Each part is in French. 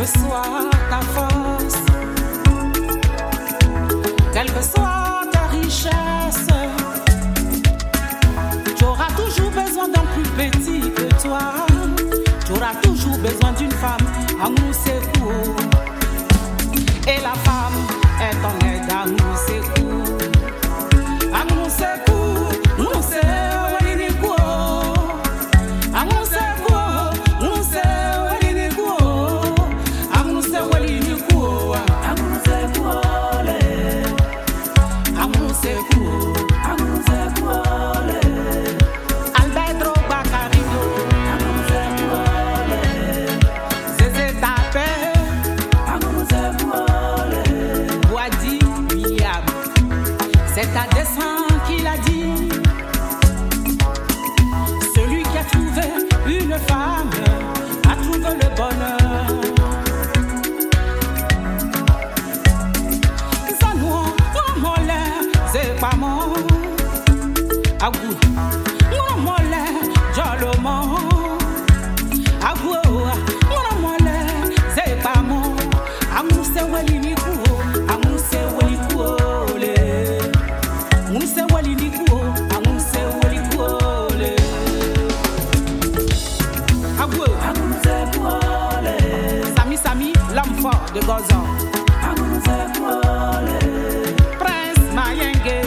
soit ta force, quelle que soit ta richesse, tu auras toujours besoin d'un plus petit que toi. Tu auras toujours besoin d'une femme à Moussekou. Et la femme est en aide à Moussekou. À Moussekou, Moussekou, Walinikou. À Moussekou, Moussekou, Walinikou. À Moussekou, Walinikou. À Moussekou, à Moussekou. À Moussekou, Alberto Bacarino. À Moussekou, Zézé Tapé. À Moussekou, Boadi William. C'est à dessein qu'il a dit. Celui qui a trouvé une femme a trouvé le bonheur. Ça nous on c'est pas mon agou. On mole jolomon. Agou on mole c'est pas mon. Amuse waliniku, amuse waliku. Mounse Walinikou, Amounse Walikouole. Agoué, Amounse Kouole. Sami, l'homme fort de Gozan. Amounse Kouole. Prince Mayenge.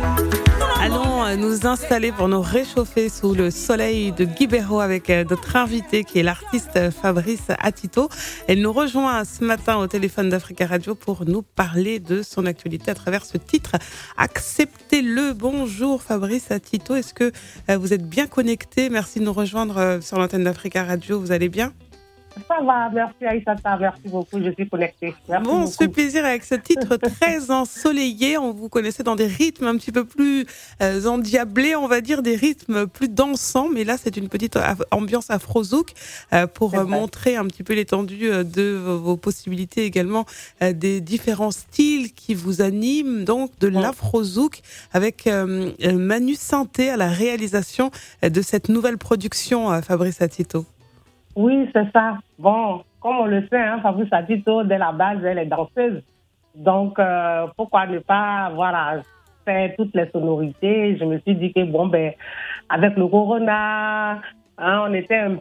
Allons nous installer pour nous réchauffer sous le soleil de Guibéro avec notre invité qui est l'artiste Fabrice Atito. Elle nous rejoint ce matin au téléphone d'Africa Radio pour nous parler de son actualité à travers ce titre Acceptez-le. Bonjour Fabrice Atito, est-ce que vous êtes bien connecté? Merci de nous rejoindre sur l'antenne d'Africa Radio, vous allez bien? Ça va, merci Aïssata, merci beaucoup, je suis connectée. Merci bon, beaucoup. On se fait plaisir avec ce titre très ensoleillé. On vous connaissait dans des rythmes un petit peu plus endiablés, on va dire, des rythmes plus dansants. Mais là, c'est une petite ambiance afro-zouk pour montrer un petit peu l'étendue de vos possibilités également, des différents styles qui vous animent, donc de l'afro-zouk avec Manu Santé à la réalisation de cette nouvelle production, Fabrice Atito. Oui, c'est ça. Bon, comme on le sait, Fabrice Atito, dès la base, elle est danseuse. Donc, pourquoi ne pas, faire toutes les sonorités? Je me suis dit que, avec le corona, on était un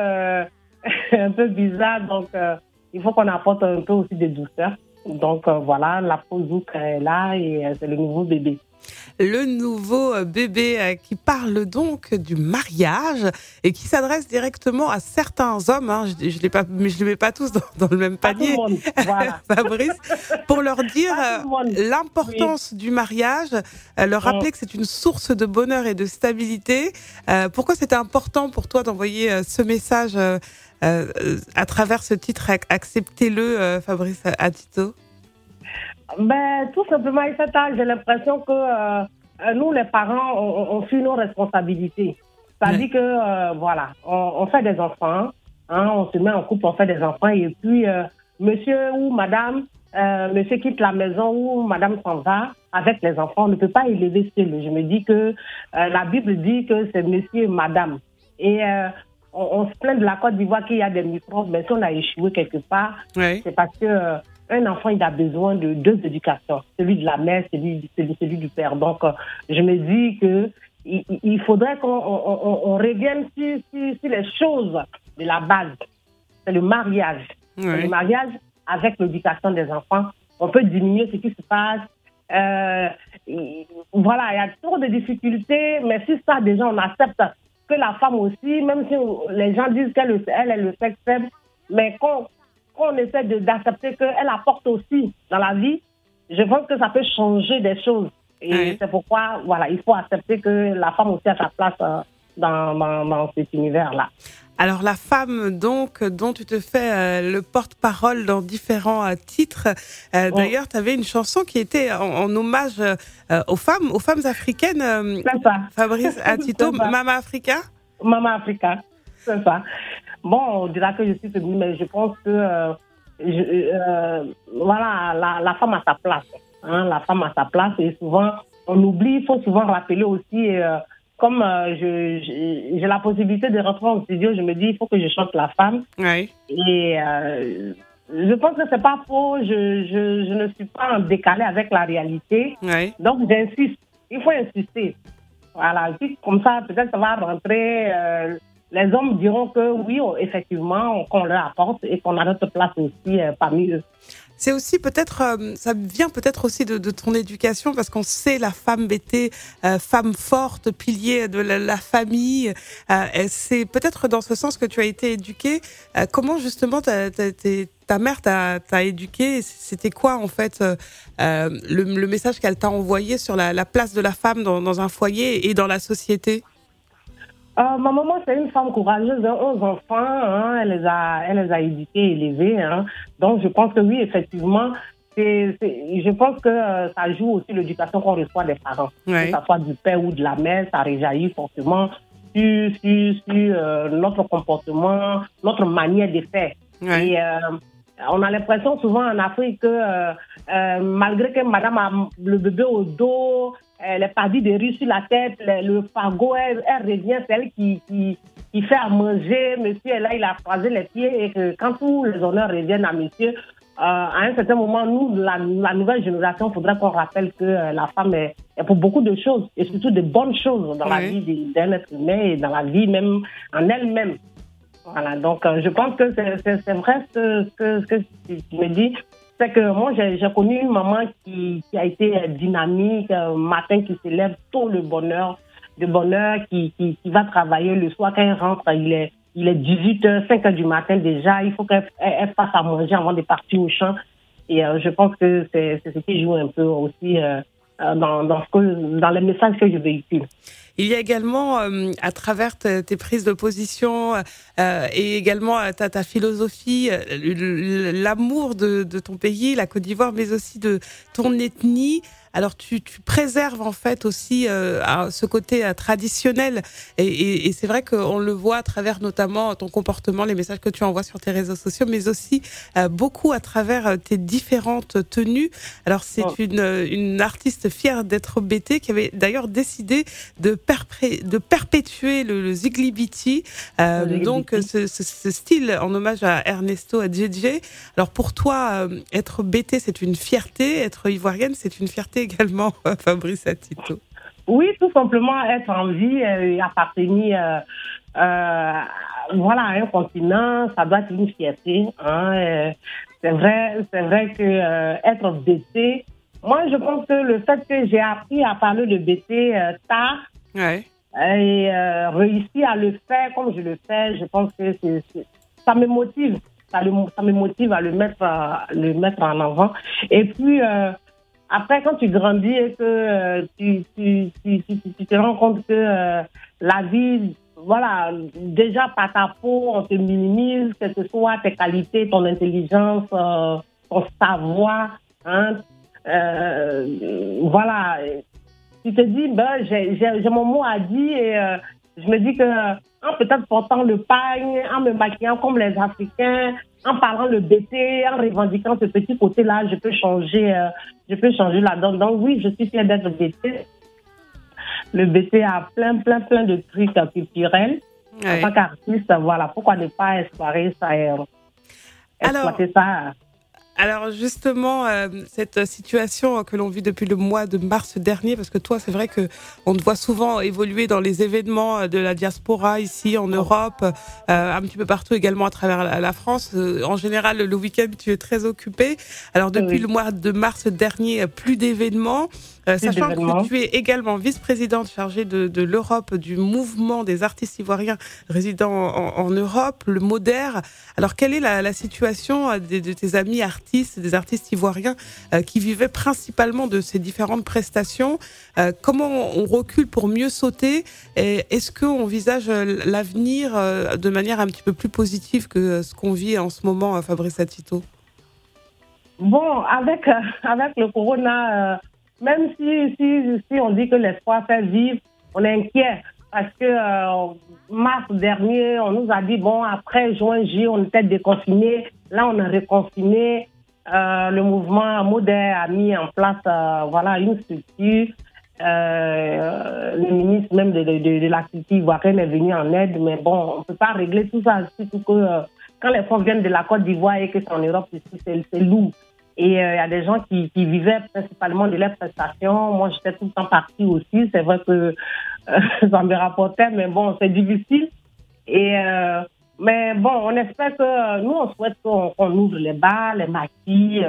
peu bizarre. Donc, il faut qu'on apporte un peu aussi de douceur. Donc, la Zouk est là et c'est le nouveau bébé. Le nouveau bébé qui parle donc du mariage et qui s'adresse directement à certains hommes. Je les mets pas tous dans le même panier, Fabrice, pour leur dire l'importance du mariage, leur rappeler que c'est une source de bonheur et de stabilité. Pourquoi c'était important pour toi d'envoyer ce message à travers ce titre Acceptez-le, Fabrice Atito? Tout simplement, j'ai l'impression que nous, les parents, on suit nos responsabilités. C'est-à-dire que, on fait des enfants, on se met en couple, on fait des enfants, et puis monsieur ou madame, monsieur quitte la maison ou madame s'en va avec les enfants, on ne peut pas élever seul. Je me dis que la Bible dit que c'est monsieur et madame. Et on se plaint de la Côte d'Ivoire qu'il y a des microbes, mais si on a échoué quelque part, c'est parce que un enfant, il a besoin de deux éducations, celui de la mère, celui du père. Donc, je me dis que il faudrait qu'on revienne sur les choses de la base. C'est le mariage. Oui. C'est le mariage avec l'éducation des enfants. On peut diminuer ce qui se passe. Il y a trop de difficultés, mais si ça, déjà, on accepte que la femme aussi, même si les gens disent qu'elle est le sexe faible, mais on essaie d'accepter qu'elle apporte aussi dans la vie, je pense que ça peut changer des choses. Et c'est pourquoi, il faut accepter que la femme aussi a sa place dans cet univers-là. Alors, la femme, donc, dont tu te fais le porte-parole dans différents titres. D'ailleurs, tu avais une chanson qui était en hommage aux femmes africaines. C'est ça. Fabrice Atito, Mama Africa. Mama Africa, c'est ça. Bon, on dira que je suis féminine, mais je pense que la femme a sa place. La femme a sa place et souvent, on oublie, il faut souvent rappeler aussi, comme j'ai la possibilité de rentrer en studio, je me dis, il faut que je chante la femme. Oui. Et je pense que c'est pas faux. Je ne suis pas en décalé avec la réalité. Oui. Donc, j'insiste. Il faut insister. Voilà. Puis, comme ça, peut-être ça va rentrer. Les hommes diront que oui, effectivement, qu'on leur apporte et qu'on a notre place aussi parmi eux. C'est aussi peut-être, ça vient peut-être aussi de ton éducation, parce qu'on sait la femme BT, femme forte, pilier de la famille. C'est peut-être dans ce sens que tu as été éduquée. Comment justement ta mère t'a éduquée? C'était quoi en fait le message qu'elle t'a envoyé sur la place de la femme dans un foyer et dans la société? Ma maman, c'est une femme courageuse, 11 enfants, hein, elle les a éduqués, élevés. Hein. Donc, je pense que oui, effectivement, je pense que ça joue aussi l'éducation qu'on reçoit des parents. Oui. Que ce soit du père ou de la mère, ça réjaillit forcément sur notre comportement, notre manière de faire. Oui. Et on a l'impression souvent en Afrique que malgré que madame a le bébé au dos, les padis de riz sur la tête, le fagot, elle revient, c'est elle qui fait à manger. Monsieur est là, il a croisé les pieds et que quand tous les honneurs reviennent à monsieur, à un certain moment, nous, la nouvelle génération, il faudra qu'on rappelle que la femme est pour beaucoup de choses et surtout de bonnes choses dans la vie d'un être humain et dans la vie même en elle-même. Voilà, donc je pense que c'est vrai ce que tu me dis. C'est que moi, j'ai connu une maman qui a été dynamique, matin qui s'élève tôt le bonheur, qui va travailler le soir. Quand elle rentre, il est 18h, 5h du matin déjà. Il faut qu'elle fasse à manger avant de partir au champ. Et je pense que c'est ce qui joue un peu aussi dans les messages que je véhicule. Il y a également, à travers tes prises de position et également ta philosophie, l'amour de ton pays, la Côte d'Ivoire, mais aussi de ton ethnie. Alors tu préserves en fait aussi ce côté traditionnel et c'est vrai qu'on le voit à travers notamment ton comportement, les messages que tu envoies sur tes réseaux sociaux, mais aussi beaucoup à travers tes différentes tenues. Alors c'est une artiste fière d'être BT qui avait d'ailleurs décidé de perpétuer le Ziglibiti, donc ce style en hommage à Ernesto Adjedje. Alors pour toi, être BT c'est une fierté, être ivoirienne c'est une fierté également, Fabrice Atito. Oui, tout simplement être en vie et appartenir voilà, à un continent, ça doit être une fierté. Hein. C'est vrai que être BT, moi je pense que le fait que j'ai appris à parler de BT tard et réussi à le faire comme je le fais, je pense que ça me motive. Ça me motive à le mettre en avant. Et puis après, quand tu grandis et que tu te rends compte que la vie, voilà, déjà par ta peau, on te minimise, que ce soit tes qualités, ton intelligence, ton savoir, hein, voilà. Tu te dis, ben, j'ai mon mot à dire et je me dis que en peut-être portant le pagne, en me maquillant comme les Africains, en parlant le BT, en revendiquant ce petit côté-là, je peux changer la donne. Donc oui, je suis fière d'être BT. Le BT a plein de trucs culturels. En tant qu'artiste, voilà, pourquoi ne pas exploiter ça et exploiter ça. Alors justement, cette situation que l'on vit depuis le mois de mars dernier, parce que toi, c'est vrai que on te voit souvent évoluer dans les événements de la diaspora ici en Europe, un petit peu partout également à travers la France. En général, le week-end, tu es très occupé. Alors depuis le mois de mars dernier, plus d'événements. Sachant que tu es également vice-présidente chargée de l'Europe du mouvement des artistes ivoiriens résidant en Europe, le MODER. Alors, quelle est la situation de tes amis artistes, des artistes ivoiriens qui vivaient principalement de ces différentes prestations? Comment on recule pour mieux sauter? Et est-ce qu'on envisage l'avenir de manière un petit peu plus positive que ce qu'on vit en ce moment, Fabrice Atito? Bon, avec le corona... même si on dit que l'espoir fait vivre, on est inquiet parce que mars dernier, on nous a dit, bon, après juin, juillet, on était déconfinés. Là, on est reconfiné. Le mouvement MODER a mis en place voilà, une structure. Le ministre même de la culture ivoirienne est venu en aide, mais bon, on ne peut pas régler tout ça, surtout que quand les fonds viennent de la Côte d'Ivoire et que c'est en Europe, ici, c'est lourd. Et il y a des gens qui vivaient principalement de leurs prestations. Moi, j'étais tout le temps partie aussi. C'est vrai que ça me rapportait, mais bon, c'est difficile. Mais bon, on espère que nous, on souhaite qu'on ouvre les bars, les maquis,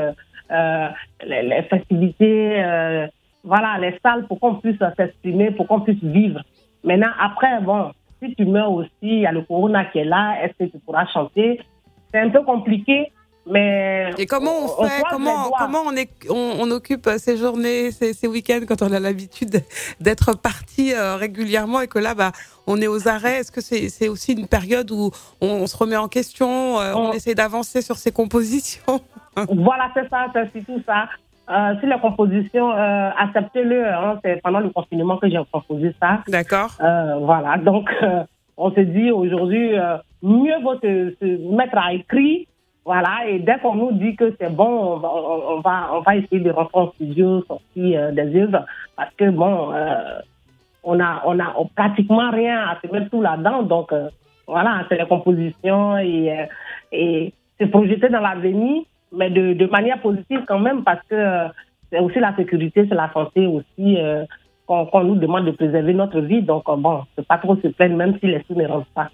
les festivités, voilà, les salles pour qu'on puisse s'exprimer, pour qu'on puisse vivre. Maintenant, après, bon, si tu meurs aussi, il y a le corona qui est là, est-ce que tu pourras chanter? C'est un peu compliqué, mais... Et comment on fait, comment on occupe ces journées, ces week-ends, quand on a l'habitude d'être parti régulièrement et que là, on est aux arrêts? Est-ce que c'est aussi une période où on se remet en question, on essaie d'avancer sur ses compositions? Voilà, c'est ça, c'est tout ça. Sur les compositions, acceptez-le. Hein, c'est pendant le confinement que j'ai composé ça. D'accord. Voilà, donc on se dit aujourd'hui, mieux vaut se mettre à écrire. Voilà, et dès qu'on nous dit que c'est bon, on va essayer de rentrer en studio, sortir des œuvres, parce que bon, on a pratiquement rien à se mettre tout là-dedans. Donc voilà, c'est les compositions et se projeter dans l'avenir, mais de manière positive quand même, parce que c'est aussi la sécurité, c'est la santé aussi, qu'on nous demande de préserver notre vie. Donc bon, c'est pas trop se plaindre, même si les sous ne rentrent pas.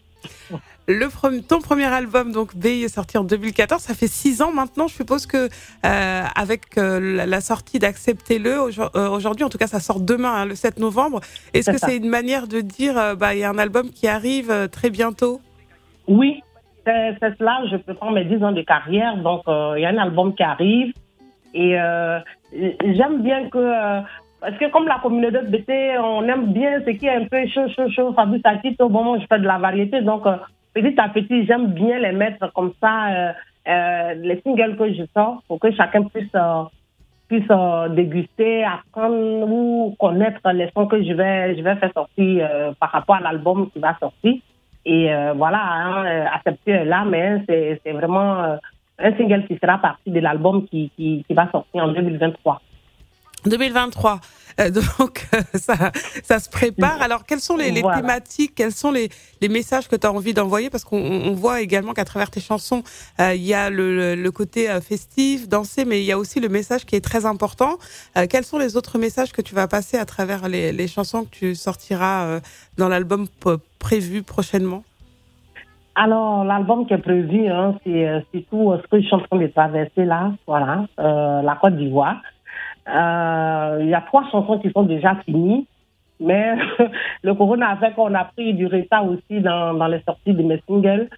Ton premier album, donc B, est sorti en 2014. Ça fait 6 ans maintenant. Je suppose que avec la sortie d'Acceptez-le, aujourd'hui, en tout cas, ça sort demain, le 7 novembre. Est-ce que c'est une manière de dire, il y a un album qui arrive très bientôt? Oui, c'est cela. Je prends mes 10 ans de carrière, donc il y a un album qui arrive. Et j'aime bien que... parce que comme la communauté de BT, on aime bien ce qui est un peu chaud, Fabrice Akito, au moment où je fais de la variété. Donc, petit à petit, j'aime bien les mettre comme ça, les singles que je sors, pour que chacun puisse déguster, apprendre ou connaître les sons que je vais faire sortir par rapport à l'album qui va sortir. Et voilà, Accepter là, mais c'est vraiment un single qui sera partie de l'album qui va sortir en 2023. 2023. Donc, ça se prépare. Alors, quelles sont les thématiques, quels sont les messages que tu as envie d'envoyer? Parce qu'on voit également qu'à travers tes chansons, il y a le côté festif, danser, mais il y a aussi le message qui est très important. Quels sont les autres messages que tu vas passer à travers les chansons que tu sortiras dans l'album prévu prochainement? Alors, l'album qui est prévu, c'est tout ce que je suis en train de traverser là, voilà, la Côte d'Ivoire. Il y a 3 chansons qui sont déjà finies, mais le corona a fait qu'on a pris du retard aussi dans les sorties de mes singles.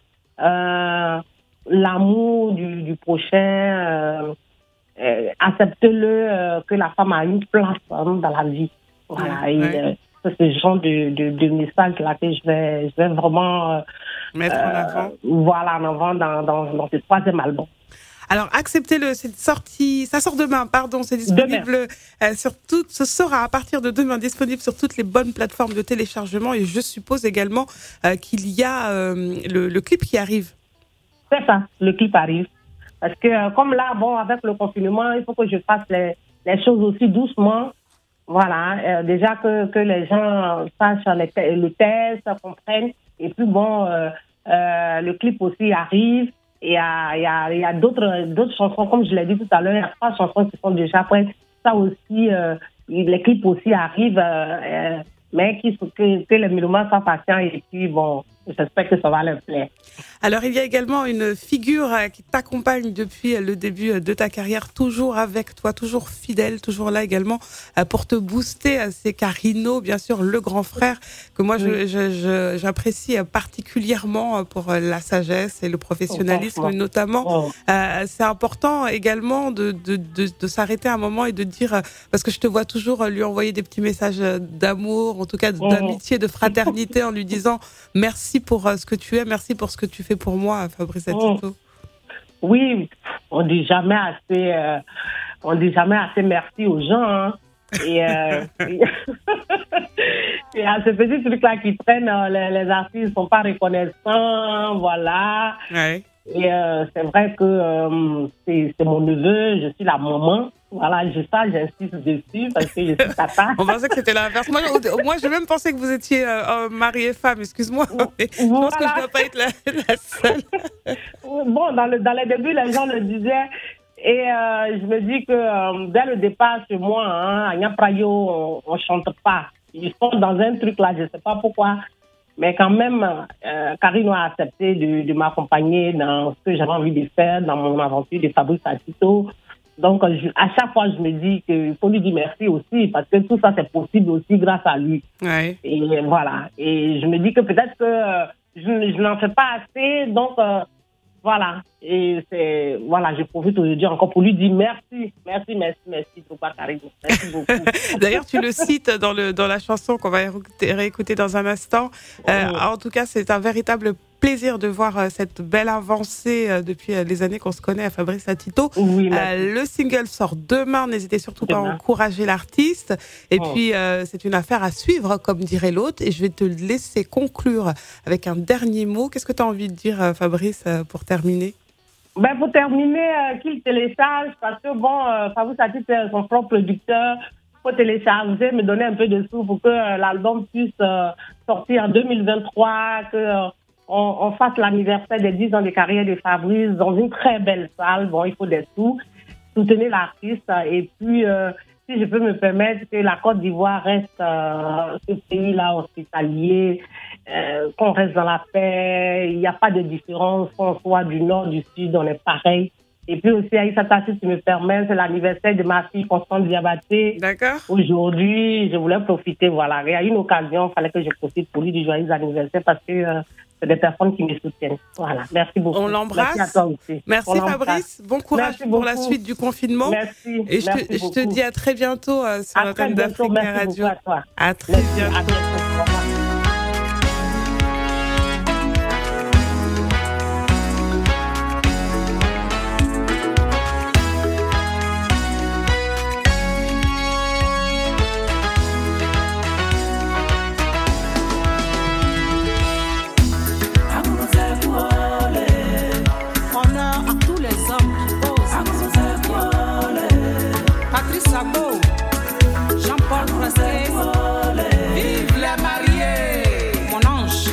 L'amour du prochain, accepte-le, que la femme a une place dans la vie. Voilà, et c'est ce genre de message là que je vais vraiment mettre en avant. Voilà, en avant dans ce 3e album. Alors, Acceptez-le, c'est sorti, ça sort demain, c'est disponible ce sera à partir de demain disponible sur toutes les bonnes plateformes de téléchargement, et je suppose également qu'il y a le clip qui arrive. C'est ça, le clip arrive. Parce que comme là, avec le confinement, il faut que je fasse les choses aussi doucement. Voilà, déjà que les gens sachent le test, comprennent. Et puis le clip aussi arrive. Et il y a d'autres chansons, comme je l'ai dit tout à l'heure, il y a 3 chansons qui sont déjà prêtes. Ça aussi, les clips aussi arrivent, mais que les mélomanes soient patients, et puis j'espère que ça va leur plaire. Alors, il y a également une figure qui t'accompagne depuis le début de ta carrière, toujours avec toi, toujours fidèle, toujours là également pour te booster. C'est Carino, bien sûr, le grand frère, que moi j'apprécie particulièrement pour la sagesse et le professionnalisme notamment. C'est important également de s'arrêter un moment et de dire, parce que je te vois toujours lui envoyer des petits messages d'amour, en tout cas d'amitié, de fraternité, en lui disant merci pour ce que tu es, merci pour ce que tu fais pour moi, Fabrice Akito. Oui, on dit jamais assez merci aux gens. Hein. Et et à ce petit truc-là qui prennent, les artistes sont pas reconnaissants, voilà. Ouais. Et c'est vrai que c'est mon neveu, je suis la maman. Voilà, j'insiste dessus parce que je suis tata. On pensait que c'était l'inverse. Moi, j'ai même pensé que vous étiez mari et femme, excuse-moi. Mais je pense que je ne dois pas être la seule. bon, dans les débuts, les gens le disaient. Et je me dis que dès le départ, chez moi, à Nyaprayo, on ne chante pas. Ils sont dans un truc là, je ne sais pas pourquoi. Mais quand même, Karine a accepté de m'accompagner dans ce que j'avais envie de faire, dans mon aventure de Fabrice Atito. Donc, à chaque fois, je me dis qu'il faut lui dire merci aussi, parce que tout ça, c'est possible aussi grâce à lui. Ouais. Et voilà. Et je me dis que peut-être que je n'en fais pas assez, donc voilà. Et voilà, je profite aujourd'hui encore pour lui dire merci beaucoup, Karine. Merci beaucoup. D'ailleurs, tu le cites dans la chanson qu'on va réécouter dans un instant. En tout cas, c'est un véritable plaisir de voir cette belle avancée depuis les années qu'on se connaît à Fabrice Atito. Oui, le single sort demain, n'hésitez surtout pas à encourager l'artiste. Et puis, c'est une affaire à suivre, comme dirait l'autre. Et je vais te laisser conclure avec un dernier mot. Qu'est-ce que tu as envie de dire, Fabrice, pour terminer? Pour terminer, qu'il télécharge, parce que Fabrice Atito est son propre producteur. Il faut télécharger, me donner un peu de sous pour que l'album puisse sortir en 2023, on fasse l'anniversaire des 10 ans de carrière de Fabrice dans une très belle salle. Bon, il faut des sous. Soutenez l'artiste. Et puis, si je peux me permettre, que la Côte d'Ivoire reste ce pays-là hospitalier, qu'on reste dans la paix. Il n'y a pas de différence, qu'on soit du nord, du sud, on est pareil. Et puis aussi, Aïssata, si tu me permets, c'est l'anniversaire de ma fille Constance Diabaté. D'accord. Aujourd'hui, je voulais profiter, voilà. Et à une occasion, il fallait que je profite pour lui du joyeux anniversaire parce que c'est des personnes qui me soutiennent. Voilà, merci beaucoup. On l'embrasse. Merci à toi aussi. Merci Fabrice. Bon courage pour la suite du confinement. Merci. Et je te dis à très bientôt sur l'antenne d'Africa Radio. À toi. À très bientôt. À bientôt. Jean-Paul Frasquet, vive les mariés, mon ange.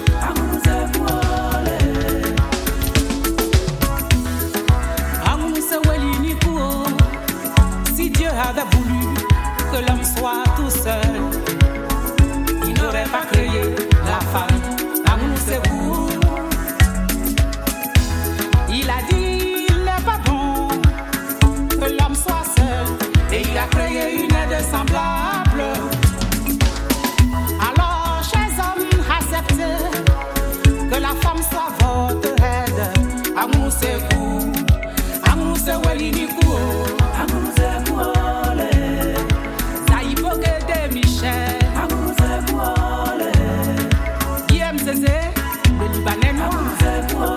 Si Dieu avait voulu que l'homme soit tout seul, il n'aurait pas créé la femme. C'est vous. Il a dit il n'est pas bon que l'homme soit seul, et il a créé une aide semblable. Alors, chers hommes, acceptez que la femme soit votre aide. Amour, c'est vous. Amour, c'est Welinikou. Amour, c'est vous. Zaïbo Guédé Michel. Amour, c'est vous. Guillaume Zézé, le Libanais noir. Amour, c'est vous.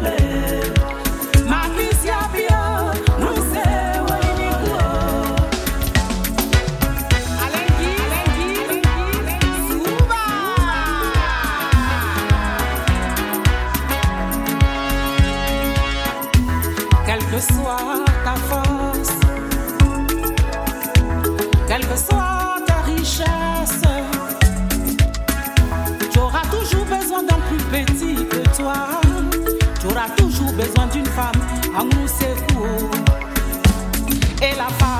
Quelle que soit ta force, quelle que soit ta richesse, tu auras toujours besoin d'un plus petit que toi. Tu auras toujours besoin d'une femme, amour c'est fou. Et la femme